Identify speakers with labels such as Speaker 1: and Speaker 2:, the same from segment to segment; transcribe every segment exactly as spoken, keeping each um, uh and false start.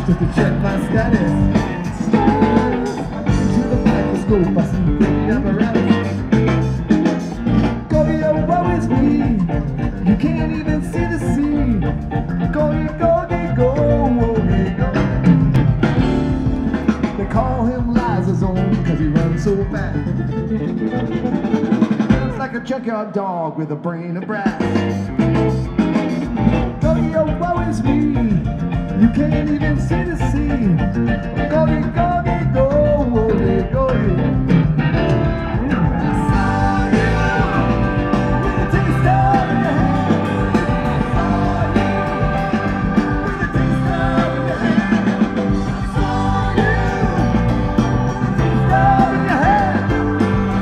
Speaker 1: just to check my status. Stars into the microscope, I see great apparatus. Go, yo, woe is me, you can't even see the sea. Go, you go, you go, oh, you go. They call him Lysosome cause he runs so fast. It's like a junkyard dog with a brain of brass. Go, yo, woe is me, you can't even see the sea. Go, you go, you go, oh, you go, you go.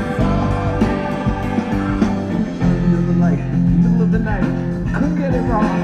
Speaker 1: Middle of the night, couldn't get it wrong.